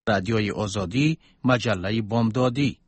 رادیوی آزادی، مجله بامدادی.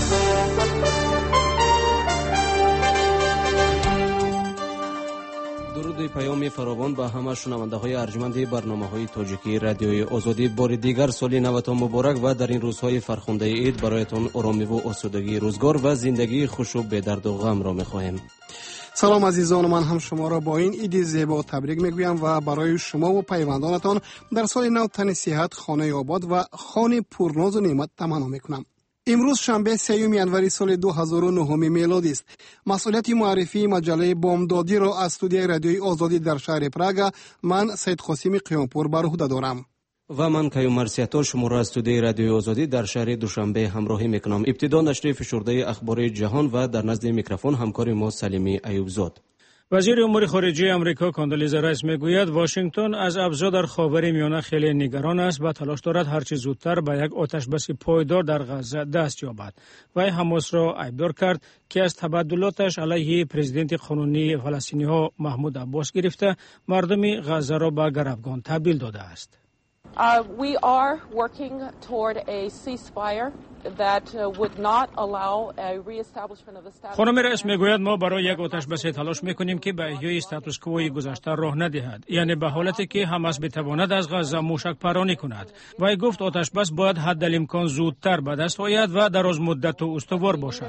درود پیام فراوان به همه شنونده‌های ارجمند برنامه‌های تاجیکی رادیوی آزادی. بار دیگر سال نوتان مبارک و در این روزهای فرخنده عید برایتان آرامی و آسودگی روزگار و زندگی خوش و بی درد و غم را می‌خواهیم. سلام عزیزان، من هم شما را با این عید زیبا تبریک میگویم و برای شما و پیوندانتان در سال نو تن صحت، خانه آباد و خانه پرناز و نعمت تمنا میکنم. امروز شنبه 3 ینوری سال 2009 میلادی است. مسئولیت معرفی مجله بامدادی را از استودیوی رادیوی آزادی در شهر پراگ من سید قاسم قیامپور بر عهده دارم. و من کیوم مرسیاتور شما را از استودیوی رادیوی آزادی در شهر دوشنبه همراهی میکنم. ابتدا نشر فشرده اخبار جهان و در نزد میکروفون همکار ما سلیمی ایوبزاد. وزیر امور خارجه آمریکا کاندولیزا رایس میگوید واشنگتن از ابزار در خاورمیانه خیلی نگران است و تلاش دارد هرچه زودتر به یک آتشبس پایدار در غزه دست یابد. وی حماس را ایبدار کرد که از تبدلاتش علیه پرزیدنت قانونی فلسطینی‌ها محمود عباس گرفته مردم غزه را به گروگان تبدیل داده است. We are working toward a ceasefire that would not allow a reestablishment of the status. خانم رئیس میگوید ما برای یک آتشبس تلاش میکنیم که به احیای استاتوس کوی گذشته راه ندهد، یعنی به حالتی که حماس بتواند از غزه موشک پرانی کند. وی گفت آتشبس باید حداقل زودتر به دست آید و دراز مدت و استوار باشد.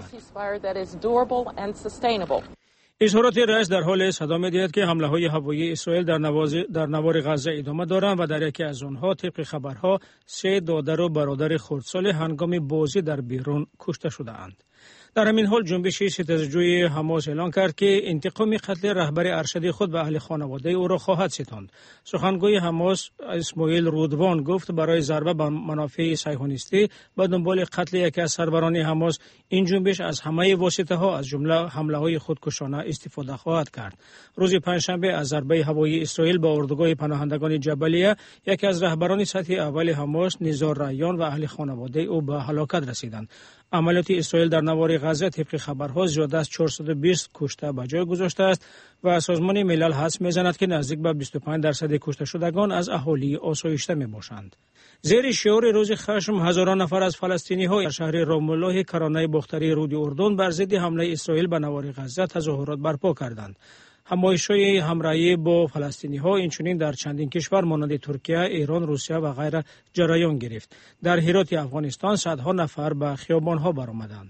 اظهارات رئیس در حال صدا می‌دهد که حمله‌های هوایی اسرائیل در نوار غزه ادامه دارند و در یکی از آنها طبق خبرها 3 دادر و برادر خردسال هنگام بازی در بیرون کشته شده‌اند. در همین حال جنبش ستیزجوی حماس اعلام کرد که انتقام قتل رهبر ارشد خود به اهل خانواده او را خواهد ستاند. سخنگوی حماس اسماعیل رودوان گفت برای ضربه به منافع صهیونیستی به دنبال قتل یکی از سربران حماس این جنبش از همه واسطه‌ها از جمله حمله‌های خودکشانه استفاده خواهد کرد. روز پنجشنبه از ضربه هوایی اسرائیل به اردوگاه پناهندگان جبلیه یکی از رهبران سطح اول حماس نیزار ریان و اهل خانواده او به هلاکت رسیدند. عملیات اسرائیل در نوار غزه طبق خبرها زیاده از 420 کشته به جای گذاشته است و سازمان ملل حدس می‌زند که نزدیک به 25% کشته شدگان از اهالی آسایشته میباشند. زیر شعار روز خشم هزاران نفر از فلسطینی‌ها در شهر رام الله کرانه باختری رود اردن بر ضد حمله اسرائیل به نوار غزه تظاهرات برپا کردند. همایش‌های همراهی با فلسطینی‌ها اینچنین در چندین کشور مانند ترکیه، ایران، روسیه و غیره جریان گرفت. در هرات افغانستان صدها نفر به خیابان‌ها برآمدند.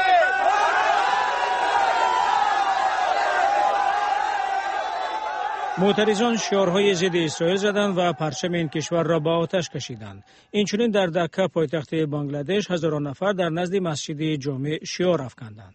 معترضان شعارهای ضد اسرائیل زدند و پرچم این کشور را به آتش کشیدند. اینچنین در دکه پایتخت بنگلادش هزاران نفر در نزد مسجد جامع شعار افکندند.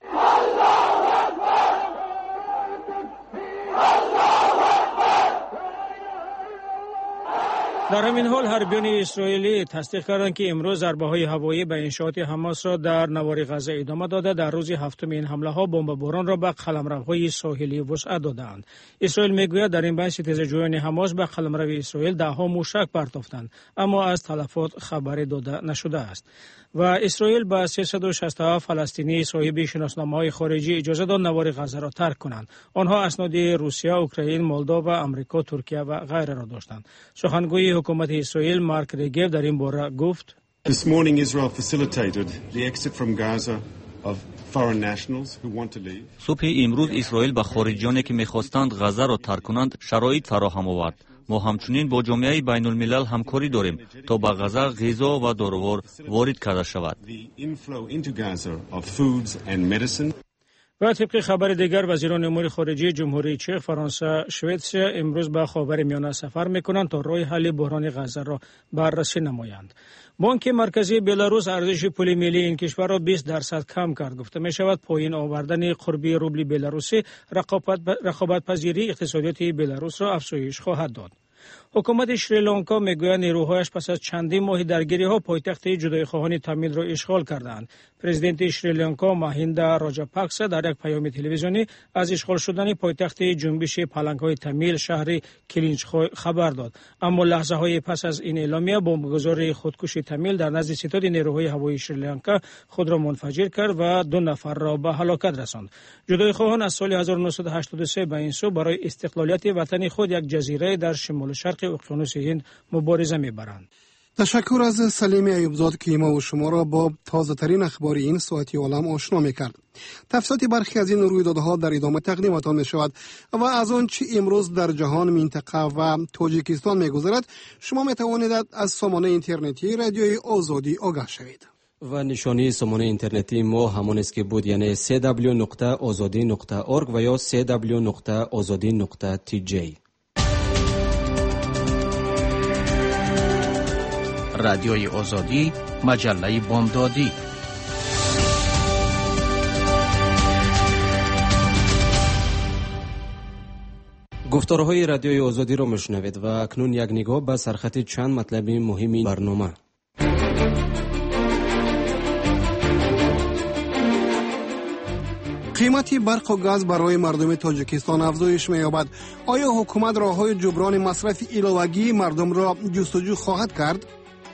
در همین حال حربیان اسرائیلی تصدیق کردند که امروز ضربه‌های هوایی به انشاءات حماس را در نوار غزه ادامه داده در روز هفتم این حمله‌ها بمباران را به قلمروهای ساحلی وسعت دادند. اسرائیل میگوید در این بین ستیزجویان حماس به قلمرو اسرائیل ده‌ها موشک پرتافتند اما از تلفات خبری داده نشده است. و اسرائیل به 367 فلسطینی صاحب شناسنامه‌های خارجی اجازه داد نوار غزه را ترک کنند. آنها اسناد روسیه، اوکراین، مولداوا، آمریکا، ترکیه و غیره را داشتند. سخنگوی حکومت اسرائیل مارک ریگف در این باره گفت: This morning Israel facilitated the exit from Gaza of foreign nationals who want to leave. صبح امروز اسرائیل به خارجیانی که می‌خواستند غزه را ترک کنند شرایط فراهم آورد. ما همچنین با جامعه بین الملل همکاری داریم تا به غزه غذا و داروار وارد کرده شود. و طبق خبر دیگر وزیران امور خارجه جمهوری چک، فرانسه، سوئیسرا امروز به خاورمیانه سفر می‌کنند تا راه حل بحران غزه را بررسی نمایند. بانک مرکزی بلاروس ارزش پول ملی این کشور را 20% کم کرد. گفته می شود پایین آوردن قربی روبل بلاروسی رقابت پذیری اقتصادیات بلاروس را افزایش خواهد داد. حکومت شریلانکا میگوید نیروهایش پس از چندین ماه درگیری‌ها پایتخت جدایی‌خواهان تامیل را اشغال کردند. پرزیدنت شریلانکا ماهیندا راجاپاکسا در یک پیام تلویزیونی از اشغال شدن پایتخت جنبش پلنگ‌های تامیل شهر کلینچخوی خبر داد. اما لحظه‌های پس از این اعلامیه بمبگذار خودکشی تامیل در نزد ستاد نیروهای هوایی شریلانکا خود را منفجر کرد و 2 نفر را به هلاکت رساند. جدایی‌خواهان از سال 1983 به این سو برای استقلالیت وطن خود یک جزیره در شمال شرق اقیانوس هند مبارزه می‌برند. تشکر از سلیم ایوبزاد که ما و شما را با تازه ترین اخبار این ساعتی عالم آشنا می‌کرد. تفصیلات برخی از این رویدادها در ادامه تقدیمتان می‌شود و از آنچه امروز در جهان، منطقه و تاجیکستان می‌گذرد شما می‌توانید از سامانه اینترنتی رادیوی آزادی آگاه شوید. و نشانی سامانه اینترنتی ما همان است که بود، یعنی www.azadi.org و یا www.azadi.tj. رادیوی آزادی، مجله بامدادی. گفتارهای رادیوی آزادی را میشنوید و اکنون یک نگاه به سرخط چند مطلب مهم برنامه. قیمت برق و گاز برای مردم تاجیکستان افزایش می‌یابد. آیا حکومت راه‌های جبران مصرف علاوه‌ای مردم را جستجو خواهد کرد؟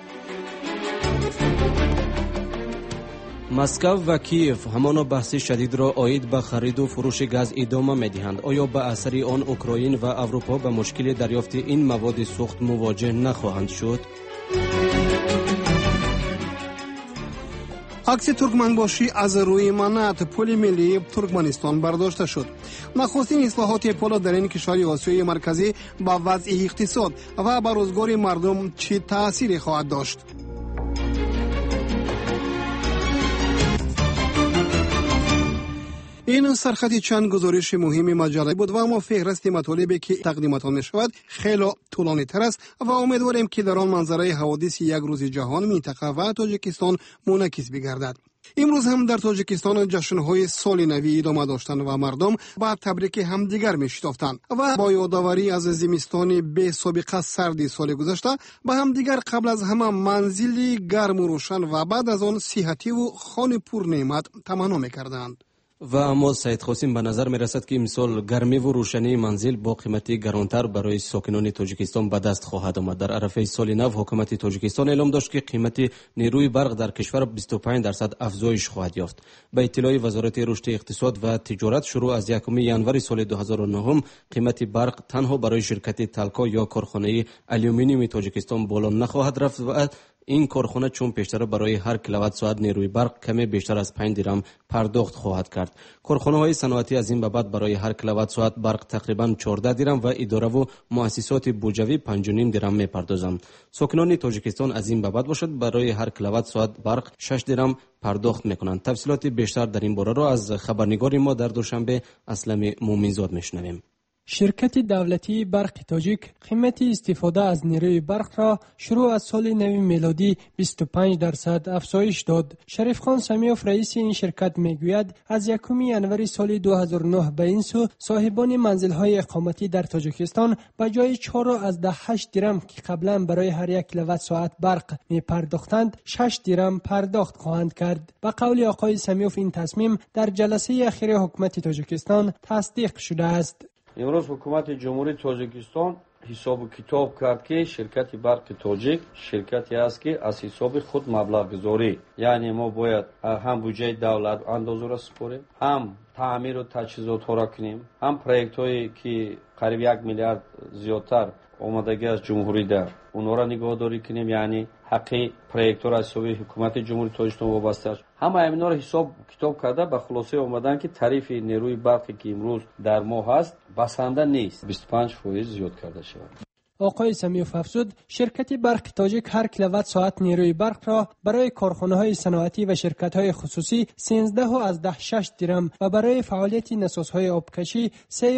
مسکو و کیف همان بحث شدید را عاید به خرید و فروش گاز ادامه می‌دهند. آیا به اثر آن اوکراین و اروپا به مشکل دریافت این مواد سوخت مواجه نخواهند شد؟ عکس ترکمنباشی از روی منت پل ملی ترکمنستان برداشته شد. نخستین اصلاحات پل در این کشور آسیای مرکزی با وضع اقتصاد و بر روزگار مردم چه تأثیری خواهد داشت؟ این سرخط چند گزارش مهم مجله بود و اما فهرست مطالبی که تقدیمتان می شود خیلی طولانی تر است و امیدواریم که در آن منظره حوادث یک روز جهان، منطقه و تاجیکستان منعکس بگردد. امروز هم در تاجیکستان جشن‌های سال نوی ادامه داشتند و مردم با تبریک همدیگر می‌شتافتند و با یادآوری از زمستان بی سابقه سردی سال گذشته به همدیگر قبل از همه منزلی گرم و روشن و بعد از آن صحتی و خانه پر نعمت تمنا می‌کردند. و اما سید قاسم به نظر می رسد که امسال گرمی و روشنی منزل با قیمتی گرانتر برای ساکنان تاجیکستان به دست خواهد آمد. در عرفه سال نو حکومت تاجیکستان اعلام داشت که قیمت نیروی برق در کشور 25% افزایش خواهد یافت. به اطلاع وزارت رشد اقتصاد و تجارت، شروع از 1 ینوری سال 2009 قیمت برق تنها برای شرکت تلکا یا کارخانه آلومینیوم تاجیکستان بالا نخواهد رفت و این کارخانه چون پیشتر برای هر کیلووات ساعت نیروی برق کمی بیشتر از 5 درم پرداخت خواهد کرد. کارخانه‌های صنعتی از این به بعد برای هر کیلووات ساعت برق تقریبا 14 درم و اداره و مؤسسات بودجوی 5.5 درم می‌پردازند. ساکنان تاجیکستان از این به بعد باشد برای هر کیلووات ساعت برق 6 درم پرداخت می‌کنند. تفصیلات بیشتر در این باره را از خبرنگار ما در دوشنبه اسلم مومنزاد می‌شنویم. شرکت دولتی برق تاجیک قیمت استفاده از نیروی برق را شروع از سال نو میلادی 25% افزایش داد. شریف خان سمیوف رئیس این شرکت میگوید از 1 ینوری سال 2009 به این سو صاحبان منزل‌های اقامتی در تاجیکستان به جای 4.8 درم که قبلا برای هر 1 کیلووات ساعت برق می‌پرداختند 6 درم پرداخت خواهند کرد. به قول آقای سمیوف این تصمیم در جلسه اخیر حکومت تاجیکستان تصدیق شده است. امروز حکومت جمهوری تاجیکستان حساب و کتاب کرد که شرکت برق تاجیک شرکتی است که از حساب خود مبلغ گذاری، یعنی ما باید هم بودجه دولت اندازه را سپاریم، هم تعمیر و تجهیزات ها را کنیم، هم پروژه هایی که قریب 1 میلیارد زیادتر آمادگی از جمهوری در اونها را نگهداری کنیم، یعنی حقی پروژه را از حساب حکومت جمهوری تاجیکستان وابسته است. همه اینا را حساب کتاب کرده به خلاصه آمدن که تعریف نیروی برقی که امروز در ماه هست بسنده نیست، 25% زیاد کرده شود. آقای سمیوف افزود شرکت برق تاجیک هر کیلووات ساعت نیروی برق را برای کارخانه‌های صنعتی و شرکت‌های خصوصی 13.6 درم و برای فعالیت نسازهای آبکشی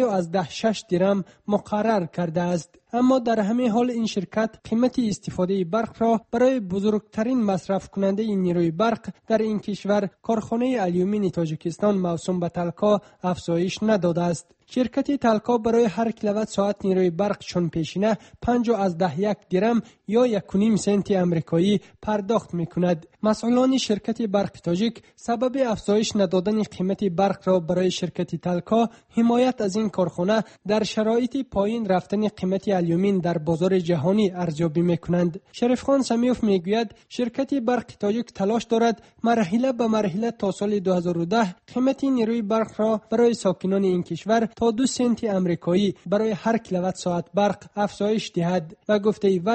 3.6 درم مقرر کرده است. اما در همین حال این شرکت قیمت استفاده برق را برای بزرگترین مصرف کننده نیروی برق در این کشور کارخانه آلومینی تاجیکستان موسوم به تلکا افزایش نداده است. شرکت تلکا برای هر کیلووات ساعت نیروی برق چون پیشینه 5.1 درم یا 1.5 سنت آمریکایی پرداخت می‌کند. مسئولان شرکت برق تاجیک سبب افزایش ندادن قیمت برق را برای شرکت تلکا حمایت از این کارخانه در شرایط پایین رفتن قیمت آلومین در بازار جهانی ارزیابی می‌کنند. شریف خان سمیوف میگوید شرکت برق تاجیک تلاش دارد مرحله به مرحله تا سال 2010 قیمت نیروی برق را برای ساکنان این کشور تا 2 سنت آمریکایی برای هر کیلووات ساعت برق افزایش دهد و گفته وی اگر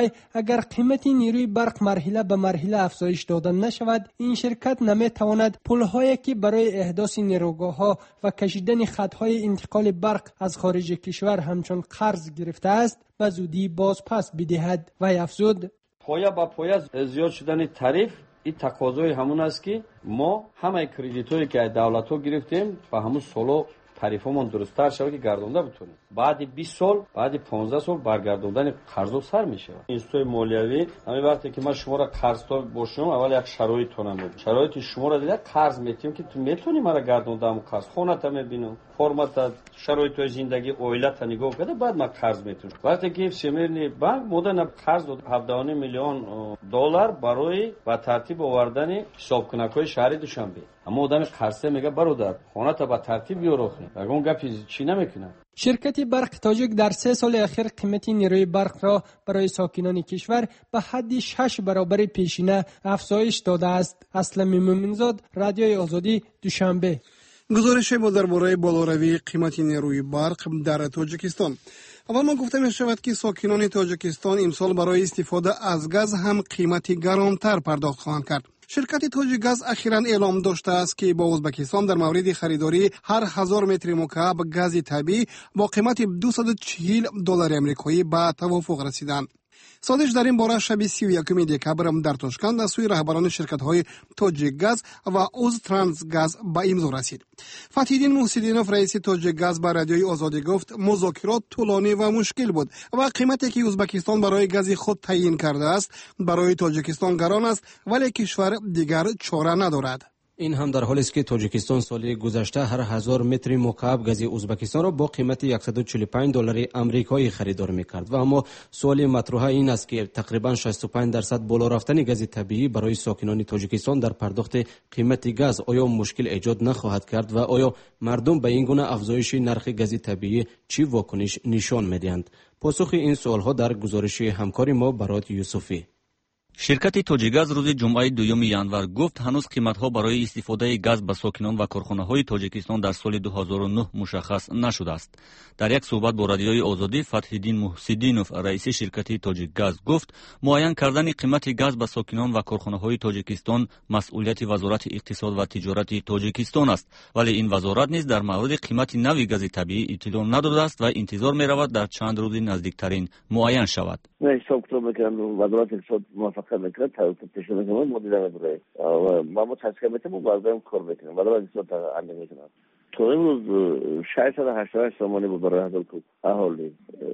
اگر قیمت نیروی برق مرحله به مرحله افزایش داده نشود، این شرکت نمیتواند پل‌هایی که برای احداث نیروگاه‌ها و کشیدن خط‌های انتقال برق از خارج کشور همچون قرض گرفته است به زودی باز پس بدهد. و افزود: پایه با پایه زیاد شدن تعریف این تقاضای همون است که ما همه کردیتایی که دولت‌ها گرفتیم با همون سالو تعریفمون درست‌تر شود که گردونده بتونیم. بعد 20 سال، بعد 15 سال برگردوندن قرضو سر میشه. اینستوی مالیوی همین وقتی که ما شما را قرض تا باشم، اول یک شرایط تونم میگم. شرایط شما را دیده قرض میتیم که تو میتونی مرا گردوندم قرض. خونه تا میبینم، فرمت شرایط زندگی اویلت نگاه کرده بعد ما قرض میتونم. وقتی که فشمرنی بانک مدن قرض 7.5 میلیون دلار برای با ترتیب آوردن حساب کنک‌های شهری دوشنبه. اما آدم قرضه میگه برادر خونه تا با ترتیب بیارو. اگه اون گپی چی نمیکنه. شرکت برق تاجیک در 3 سال اخیر قیمت نیروی برق را برای ساکنان کشور به حد 6 برابر پیشینه افزایش داده است. اسلم مومنزاد، رادیوی آزادی، دوشنبه. گزارش با درباره بالاروی قیمت نیروی برق در تاجیکستان. اول ما گفته می شود که ساکنان تاجیکستان امسال برای استفاده از گاز هم قیمتی گرانتر پرداخت خواهند کرد. شرکت تاجیکگاز اخیراً اعلام داشته است که با ازبکستان در مورد خریداری هر 1000 متر مکعب گاز طبیعی با قیمت $240 آمریکایی به توافق رسیدند. سادش در این باره شب 31 دکبر در تاشکند از سوی رهبران شرکت‌های تاجیکگاز و اوزترانسگاز به امضا رسید. فتح‌الدین محسنینوف رئیس تاجیکگاز به رادیوی آزادی گفت مذاکرات طولانی و مشکل بود و قیمتی که ازبکستان برای گاز خود تعیین کرده است برای تاجیکستان گران است، ولی کشور دیگر چاره ندارد. این هم در حالی است که تاجیکستان سال گذشته هر 1000 متر مکعب گاز ازبکستان را با قیمت $145 آمریکایی خریدار می‌کرد و اما سوال مطرح این است که تقریبا 65% بالا رفتن گاز طبیعی برای ساکنان تاجیکستان در پرداخت قیمت گاز آیا مشکل ایجاد نخواهد کرد و آیا مردم به این گونه افزایش نرخ گاز طبیعی چی واکنش نشان می‌دهند؟ پاسخ این سوال‌ها در گزارش همکار ما برات یوسفی. شرکت تاجیکگاز روز جمعه 2 ینور گفت هنوز قیمت‌ها برای استفاده گاز به ساکنان و کارخانه‌های تاجیکستان در سال 2009 مشخص نشده است. در یک صحبت با رادیوی آزادی فتح‌الدین محسنینوف رئیس شرکت تاجیکگاز گفت معین کردن قیمت گاز به ساکنان و کارخانه‌های تاجیکستان مسئولیت وزارت اقتصاد و تجارت تاجیکستان است، ولی این وزارت نیز در مورد قیمت نوی گاز طبیعی اطلاع نداده است و انتظار می‌رود در چند روز نزدیکترین معین شود. وزارت اقتصاد میکنه تشکیل میکنه مدیر نداره و ما تصمیم میتونیم بازم کار بکنیم ولی اقتصاد عمل میکنه. تو امروز 688 تومانی بود برای هزار کوب اهالی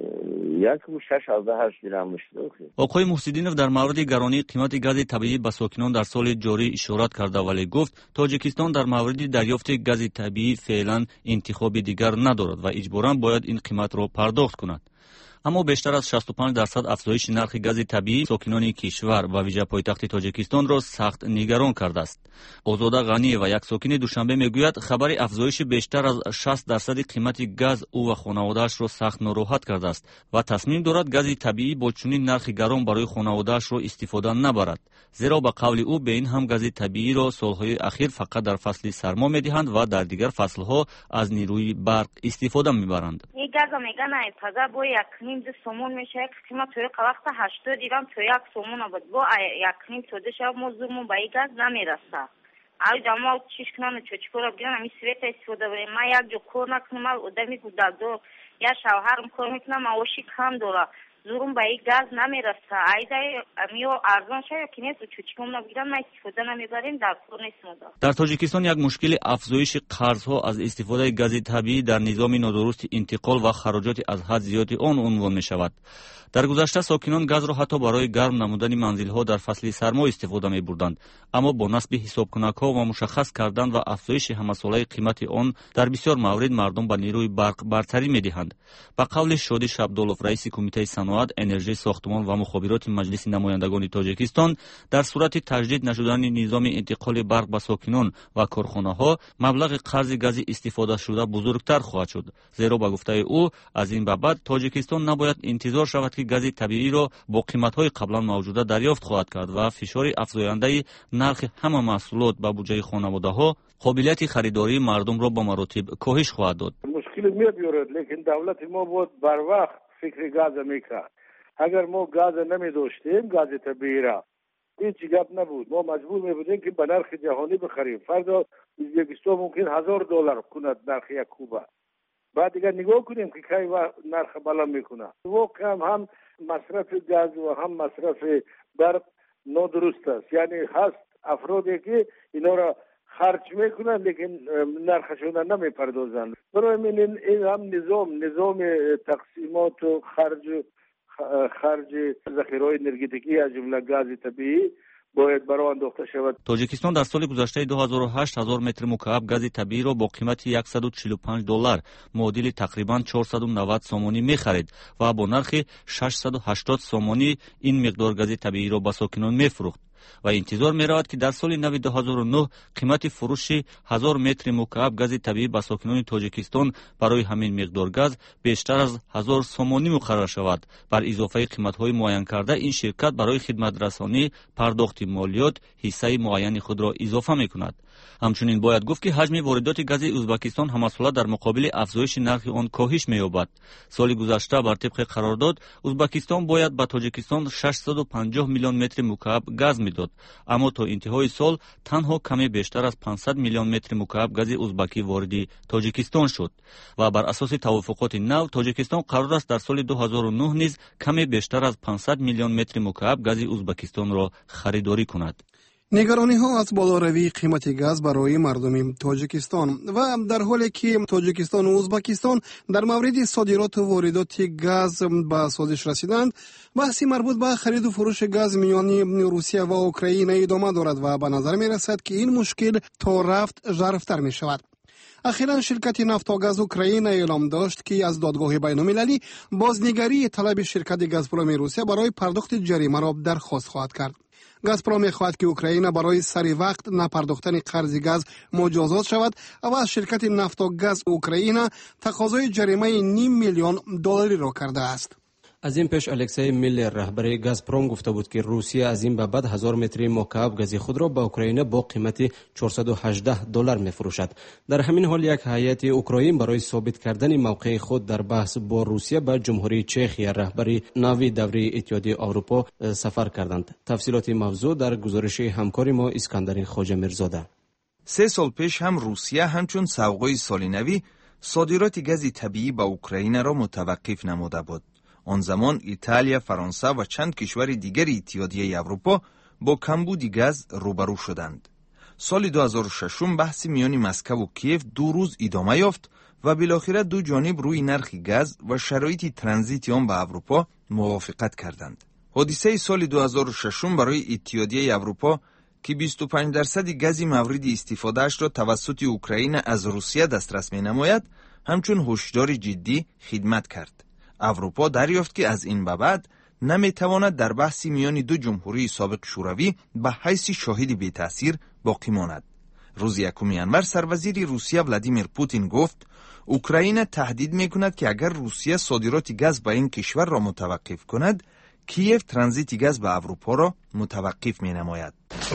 1.618 درهم میشه. آقای محسنینوف در مورد گرانی قیمت گاز طبیعی به ساکنان در سال جاری اشارت کرده ولی گفت تاجیکستان در مورد دریافت گاز طبیعی فعلا انتخاب دیگر ندارد و اجباراً باید این قیمت را پرداخت کند. اما بیشتر از 65% افزایش نرخ گاز طبیعی ساکنان کشور و ویژه پایتخت تاجیکستان را سخت نگران کرده است. آزاده غنی و یک ساکن دوشنبه میگوید خبر افزایش بیشتر از 60% قیمت گاز او و خانواده‌اش را سخت ناراحت کرده است و تصمیم دارد گاز طبیعی با چنین نرخ گران برای خانواده‌اش را استفاده نبرد، زیرا به قول او به این هم گاز طبیعی را سالهای اخیر فقط در فصل سرما میدهند و در دیگر فصل‌ها از نیروی برق استفاده میبرند. این گاز میگن تازه با یک نیم سومون میشه قیمت توی وقت 80 دیرم توی یک سومون بود با یک نیم توده شب موضوعمون به این گاز نمیرسه. آیا جماعت چیش کنن چوچکورا بگیرن همی سویت استفاده بریم ما یک جو کور نکنم آدمی بود در دو یا شوهرم کار میکنم آوشی کم دوره زورم به این گاز نمیرسه. ایده میو ارزان شد که نیست چوچکم نبگیرن ما استفاده نمیبریم در کور نیستم. در تاجیکستان یک مشکل افزایش قرضها از استفاده گاز طبیعی در نظام نادرست انتقال و خراجات از حد زیاد آن عنوان می شود. در گذشته ساکنان گاز را حتی برای گرم نمودن منزل‌ها در فصل سرما استفاده می‌بردند، اما با نصب حسابکنک‌ها و مشخص کردن و افزایش همه‌ساله قیمت آن در بسیار موارد مردم به نیروی برق برتری می‌دهند. به قول شادی شبدولوف رئیس کمیته صنعت، انرژی ساختمان و مخابرات مجلس نمایندگان تاجیکستان، در صورت تجدید نشدن نظام انتقال برق به ساکنان و کارخانه‌ها مبلغ قرض گاز استفاده شده بزرگتر خواهد شد، زیرا به گفته او از این به بعد تاجیکستان نباید انتظار شود که گاز طبیعی را با قیمت‌های قبلا موجوده دریافت خواهد کرد و فشار افزاینده نرخ همه محصولات به بودجه خانواده‌ها قابلیت خریداری مردم را با مراتب کاهش خواهد داد. مشکل میاد، لیکن دولت ما بود بر وقت فکر گاز میکرد. اگر ما گاز نمی داشتیم، گاز طبیعی را، هیچ گپ نبود. ما مجبور می بودیم که به نرخ جهانی بخریم. فردا ازبکستان ممکن $1000 کند نرخ یک کوبه. بعد دیگه نگاه کنیم که کی نرخ بالا میکنه. واقعا هم مصرف گاز و هم مصرف برق نادرست است. یعنی هست افرادی که اینا را خرج میکنن لیکن نرخشون نمیپردازن. برای این هم نظام تقسیمات و خرج ذخیره‌های انرژتیکی از جمله گاز طبیعی باید برای انداخته شود. تاجیکستان در سال گذشته 2008 هزار متر مکعب گاز طبیعی را با قیمت $145 معادل تقریبا 490 سومانی می‌خرید و با نرخ 680 سومانی این مقدار گاز طبیعی را به ساکنان می‌فروخت و انتظار می‌رود که در سال نو 2009 قیمت فروش 1000 متر مکعب گاز طبیعی به ساکنان تاجیکستان برای همین مقدار گاز بیشتر از 1000 سومانی مقرر شود. بر اضافه قیمت‌های معین کرده این شرکت برای خدمت رسانی پرداخت مالیات حصه معین خود را اضافه می‌کند. همچنین باید گفت که حجم واردات گاز ازبکستان همساله در مقابل افزایش نرخ آن کاهش می‌یابد. سال گذشته بر طبق قرارداد ازبکستان باید به تاجیکستان 650 میلیون متر مکعب گاز میداد، اما تا انتهای سال تنها کمی بیشتر از 500 میلیون متر مکعب گاز ازبکی وارد تاجیکستان شد و بر اساس توافقات نو تاجیکستان قرار است در سال 2009 نیز کمی بیشتر از 500 میلیون متر مکعب گاز ازبکستان را خریداری کند. نگرانی ها از بالاروی قیمت گاز برای مردم تاجیکستان و در حالی که تاجیکستان و ازبکستان در مورد صادرات و واردات گاز به سازش رسیدند، بحثی مربوط به خرید و فروش گاز میان روسیه و اوکراین ادامه دارد و به نظر می رسد که این مشکل تا رفت ژرفتر می شود. اخیراً شرکت نفت و گاز اوکراین اعلام داشت که از دادگاه بین‌المللی بازنگری طلب شرکت گازپروم روسیه برای پرداخت جریمه را درخواست خواهد کرد. گازپروم می‌خواهد که اوکراین برای سری وقت نپرداختن قرض گاز مجازات شود و از شرکت نفت و گاز اوکراین تقاضای جریمه $500 میلیون را کرده است. از این پیش الکسی میلر رهبر گازپروم گفته بود که روسیه از این به بعد 1000 متر مکعب گاز خود را به اوکراین با قیمت $418 می‌فروشد. در همین حال یک هیئت اوکراین برای ثابت کردن موقع خود در بحث با روسیه به جمهوری چخیا رهبری ناوی دوره اتحادیه اروپا سفر کردند. تفصیلات موضوع در گزارش همکار ما اسکندر خواجه میرزاده. 3 سال پیش هم روسیه همچون سوقای سال نوی صادرات گاز طبیعی به اوکراین را متوقف نموده بود. آن زمان ایتالیا، فرانسه و چند کشور دیگر اتحادیه اروپا با کمبود گاز روبرو شدند. سال 2006 بحث میان مسکو و کیف 2 روز ادامه یافت و بالاخره دو جانب روی نرخ گاز و شرایط ترانزیت آن به اروپا موافقت کردند. حادثه سال 2006 برای اتحادیه اروپا که 25% گاز مورد استفادهش را توسط اوکراین از روسیه دسترس می‌نماید، همچون هشدار جدی خدمت کرد. اروپا دریافت که از این به بعد نمیتواند در بحث میان دو جمهوری سابق شوروی به حیث شاهد بی تأثیر باقی ماند. روز 1 ینور سروزیر روسیه ولادیمیر پوتین گفت اوکراین تهدید میکند که اگر روسیه صادرات گاز به این کشور را متوقف کند، کیف ترانزیت گاز به اروپا را متوقف می‌نماید.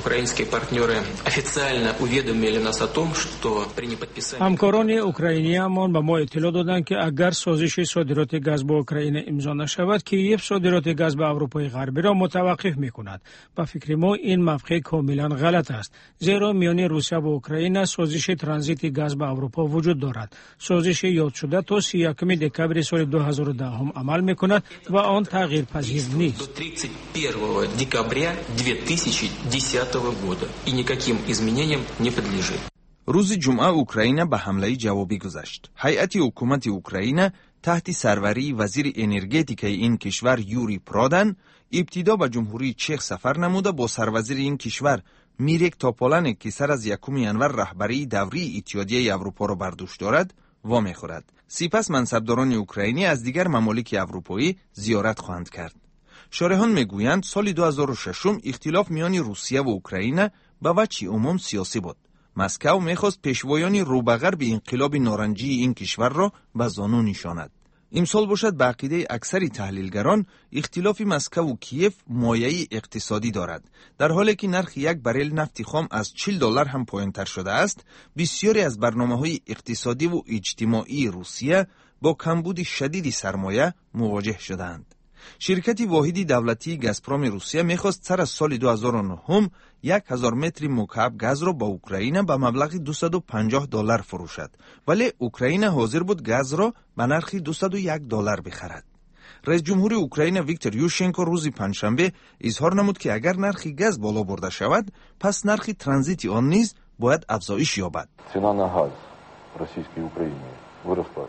همکاران اوکراینی‌مان به ما اطلاع دادند که اگر سازش صادرات گاز با اوکراین امضا نشود، کیف صادرات گاز به اروپای غربی را متوقف می‌کند. به فکر ما این موقع کاملا غلط است، زیرا میان روسیه و اوکراین سازش ترانزیت گاز به اروپا وجود دارد. سازش یاد شده تا 31 دکامبر سال 2010 عمل می‌کند و آن تغییر پذیر نیست. 31 دекабря 2010 года и никаким изменениям не подлежит. روز جمعه اوکراین به حمله جوابی گذشت. هیئت حکومت اوکراین تحت سروری وزیر انرژتیک این کشور یوری پرادن ابتدا به جمهوری چخ سفر نموده با سروزیر این کشور میرک توپولانک که سر از 1 ینور رهبری دوره اتحادیه اروپا را بر دوش دارد وامی خورد. سپس منصبداران اوکراینی از دیگر ممالک اروپایی زیارت خواهند کرد. شارحان میگویند سال 2006 اختلاف میان روسیه و اوکراین به وجه عموم سیاسی بود. مسکو میخواست پیشوایان روبغر به انقلاب نارنجی این کشور را به زانو نشاند. امسال باشد به عقیده اکثر تحلیلگران اختلاف مسکو و کیف مایه اقتصادی دارد. در حالی که نرخ یک بریل نفت خام از $40 هم پایین‌تر شده است، بسیاری از برنامه‌های اقتصادی و اجتماعی روسیه با کمبود شدید سرمایه مواجه شدند. شرکت واحدی دولتی گازپروم روسیه میخواست سر از سال 2009 1000 متر مکعب گاز را با اوکراین به مبلغ $250 فروشد، ولی اوکراین حاضر بود گاز را به نرخ $201 بخرد. رئیس جمهور اوکراین ویکتور یوشنکو روز پنجشنبه اظهار نمود که اگر نرخ گاز بالا برده شود، پس نرخ ترانزیت آن نیز باید افزایش یابد. Ціна на газ російській Україні виросла.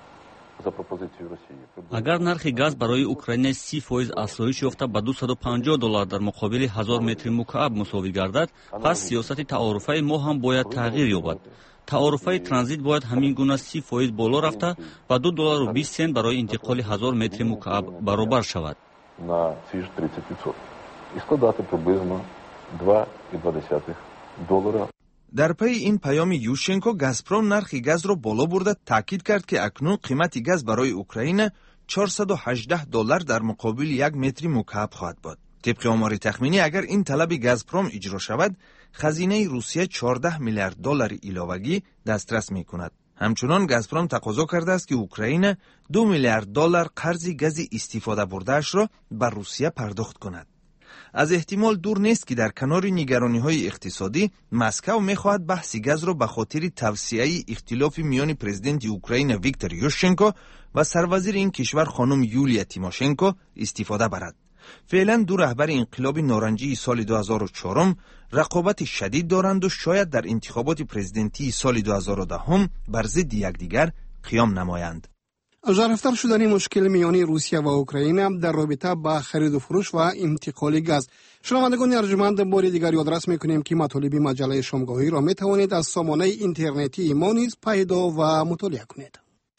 اگر نرخ گاز برای اوکراین 30% افزایش یافته به $250 در مقابل 1000 متر مکعب مساوی گردد، پس سیاست تعارفه ما هم باید تغییر یابد. تعارفه ترانزیت باید همین گونه 30% بالا رفته و $2.20 برای انتقال 1000 متر مکعب برابر شود. На ці ж 30%. І складати приблизно $2.20. در پی این پیام یوشنکو گازپروم نرخ گاز را بالا برده تاکید کرد که اکنون قیمت گاز برای اوکراین $418 در مقابل 1 متر مکعب خواهد بود. طبق آمار تخمینی اگر این طلب گازپروم اجرا شود، خزینه روسیه $14 میلیارد علاوگی دسترس می کند. همچنان گازپروم تقاضا کرده است که اوکراین $2 میلیارد قرض گاز استفاده برده‌اش را بر روسیه پرداخت کند. از احتمال دور نیست که در کنار نگرانی‌های اقتصادی، مسکو می‌خواهد بحث گاز را به خاطر توسعه اختلاف میان پرزیدنت اوکراین ویکتور یوشنکو و سروزیر این کشور خانم یولیا تیماشنکو استفاده برد. فعلا دو رهبر انقلاب نارنجی سال 2004 رقابت شدید دارند و شاید در انتخابات پرزیدنتی سال 2010 بر ضد یکدیگر قیام نمایند. ژرفتر شدن مشکل میان روسیه و اوکراین در رابطه با خرید و فروش و انتقال گاز. شنوندگان ارجمند، بار دیگر یادرس میکنیم که مطالب مجله شامگاهی را میتوانید از سامانه اینترنتی ما نیز پیدا و مطالعه کنید.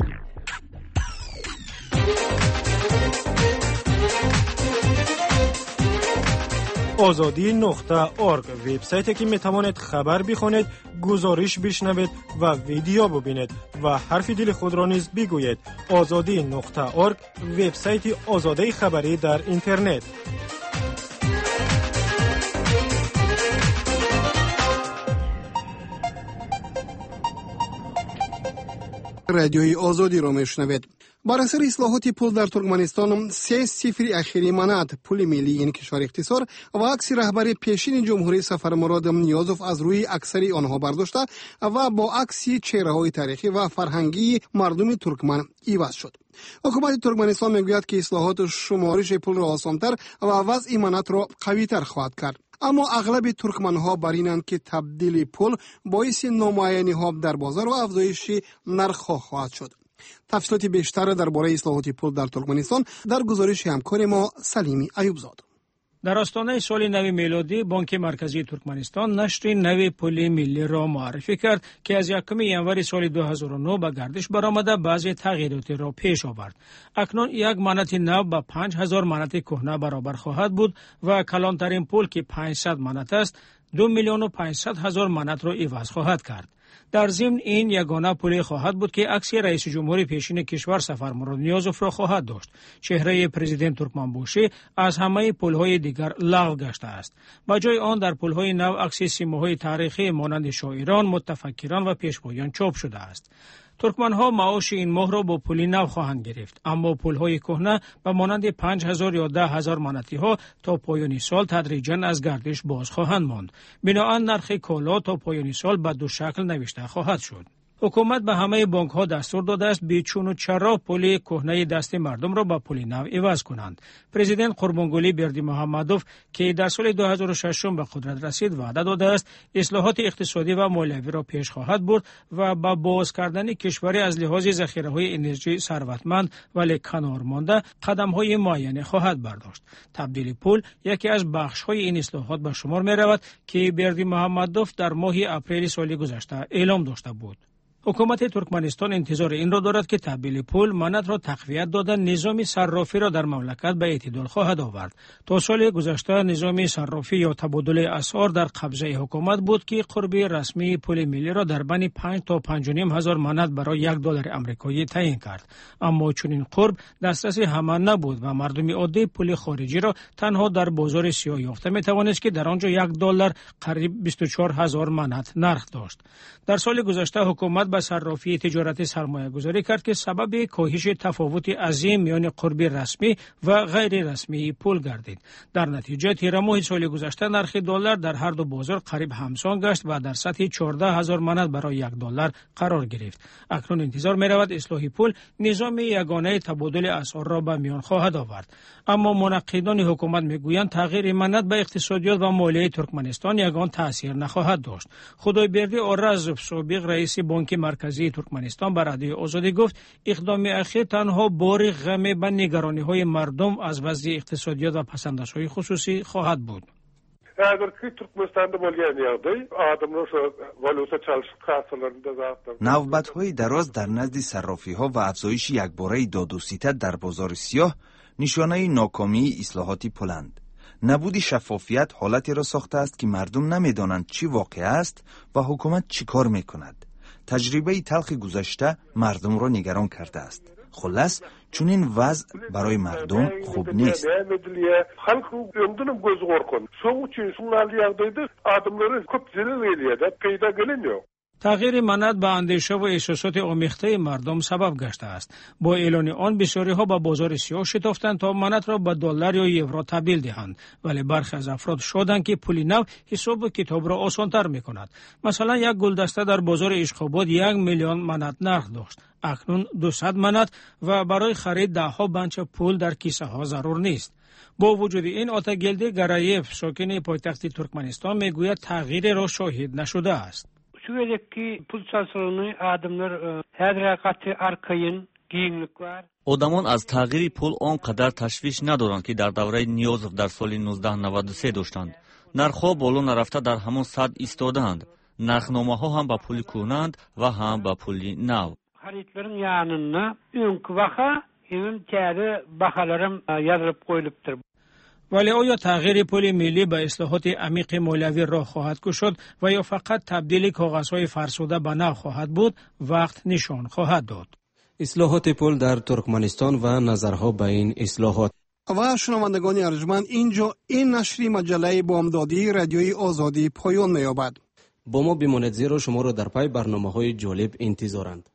azadi.org وبسایتی که میتوانید خبر بخونید، گزارش بشنوید و ویدیو ببینید و حرف دل خود را نیز بگویید. azadi.org وبسایت آزادی خبری در اینترنت. رادیوی آزادی را میشنوید. بر اثر اصلاحات پول در ترکمنستان 3-0 اخیری مانند پول ملی این کشور اختصار و عکس رهبر پیشین جمهوری سفرمراد نیازوف از روی اکثر آنها برداشته و با عکس چهره‌های تاریخی و فرهنگی مردم ترکمن عوض شد. حکومت ترکمنستان میگوید که اصلاحات شمارش پول را آسان‌تر و وضع امانت را قوی‌تر خواهد کرد. اما اغلب ترکمن‌ها بر اینند که تبدیل پول باعث نامعینی‌ها در بازار و افزایش نرخ‌ها خواهد شد. تفصیلات بیشتر درباره اصلاحات پول در ترکمنستان در گزارش همکار ما سلیمی ایوبزاد. در آستانه سال نو میلادی بانک مرکزی ترکمنستان نشر نو پول ملی را معرفی کرد که از 1 ژانویه سال 2009 به گردش برآمده بعضی تغییرات را پیش آورد. اکنون یک مانت نو با 5000 مانت کهنه برابر خواهد بود و کلانترین پول که 500 مانت است 2,500,000 مانت را عوض خواهد کرد. در ضمن این یگانه پول خواهد بود که عکس رئیس جمهور پیشین کشور سفرمراد نیازوف را خواهد داشت. چهره پرزیدنت ترکمنبوشی از همه پولهای دیگر لغو گشته است. با جای آن در پولهای نو عکس سیمه‌های تاریخی مانند شاعران، متفکران و پیشگویان چاپ شده است. ترکمن‌ها معاش این ماه را با پول نو خواهند گرفت، اما پول‌های کهنه به مانند 5000 یا 10000 مانتی ها تا پایان سال تدریجاً از گردش باز خواهند ماند. بنابراین نرخ کالا تا پایان سال به دو شکل نوشته خواهد شد. حکومت به همه بانک ها دستور داده است بیچون و چرا پول کهنه دست مردم را با پول نو عوض کنند. پرزیدنت قربانگلی بردیمحمدوف که در سال 2006 به قدرت رسید وعده داده است اصلاحات اقتصادی و مالیوی را پیش خواهد برد و با باز کردن کشور از لحاظ ذخیره‌های انرژی ثروتمند ولی کنار مانده قدم‌های معینه خواهد برداشت. تبدیل پول یکی از بخش‌های این اصلاحات به شمار می‌رود که بردیمحمدوف در ماه اپریل سال گذشته اعلام داشته بود. حکومت ترکمنستان انتظار این را دارد که تبدیل پول مانند را تقویت دادن نظام صرافی را در مملکت به اعتدال خواهد آورد. تا سال گذشته نظام صرافی یا تبادل اسعار در قبضه حکومت بود که قرب رسمی پول ملی را در بین 5 تا 5.5 هزار مانت برای $1 آمریکایی تعیین کرد. اما چون این قرب دسترس همه نبود و مردم عادی پول خارجی را تنها در بازار سیاه یافته می توانست که در آنجا $1 قریب 24,000 مانت نرخ داشت. در سال گذشته حکومت به صرافی تجارتی سرمایه گذاری کرد که سبب کاهش تفاوت عظیم میان قرب رسمی و غیر رسمی پول گردید. در نتیجه تیر ماه سال گذشته نرخ دلار در هر دو بازار قریب همسان گشت و در سطح 14,000 منت برای یک دلار قرار گرفت. اکنون انتظار می رود اصلاح پول نظام یگانه تبادل اسعار را به میان خواهد آورد. اما منقدان حکومت میگویند تغییر منت به اقتصادیات و مالیه ترکمنستان یگان تاثیر نخواهد داشت. خدایبردی آرزوف سابق رئیس بانک مرکزی ترکمنستان به رادیوی آزادی گفت اقدام اخیر تنها بار غم به نگرانی‌های mardum az vaziyat iqtisodiyot va pasandash‌hoyi xususiy xواهد بود. Eğer ki Türkmenistan'da bo'lgan yerda odamlar shu valyuta chalishib kassalarida zabt. نوبت‌های دراز در نزد صرافی‌ها و افزایش یکباره داد و ستد در بازار سیاه نشانه ناکامی اصلاحات پولند. نبود شفافیت حالتی را ساخته است که مردم نمی‌دانند چی واقع است و حکومت چی کار می‌کند. تجربه تلخ گذشته مردم را نگران کرده است. خلاص چون این وضع برای مردم خوب نیست. تغییر منت به اندیشه و احساسات آمیخته مردم سبب گشته است. با اعلان آن بسیاری‌ها به بازار سیاه شتافتند تا منت را به دلار یا یورو تبدیل دهند، ولی برخی از افراد شدند که پول نو حساب و کتاب را آسان‌تر می‌کند. مثلا یک گلدسته در بازار اشخاباد 1 میلیون منت نرخ داشت، اکنون 200 منت و برای خرید ده‌ها بنچ پول در کیسه ها ضرور نیست. با وجود این آتاگلدی گرایف ساکن پایتخت ترکمنستان میگوید تغییر را شاهد نشده است. Şöyle ki pul çalışanı adamlar her rakatı arkayın giyimlik var. одамон аз тағйири пул он қадар ташвиш надоранд ки дар давраи Ниёзов дар соли 1993 доштанд. нархҳо боло нарафта дар ҳамон сад истодаанд. нархномаҳо ҳам ба пули кӯҳнанд ва ҳам ба пули нав. Xaridlerin yanına önkü baha hem kâri bahalarım yazılıp qoyulupdur. ولی آیا تغییر پول ملی به اصلاحات عمیق مالیوی راه خواهد گشود و یا فقط تبدیل کاغذهای فرسوده به نو خواهد بود؟ وقت نشان خواهد داد. اصلاحات پول در ترکمنستان و نظرها به این اصلاحات. و شنوندگان ارجمند، اینجا این نشری مجله بامدادی رادیوی آزادی پایان می‌یابد. با ما بمانید زیرا شما را در پای برنامه‌های جالب انتظارند.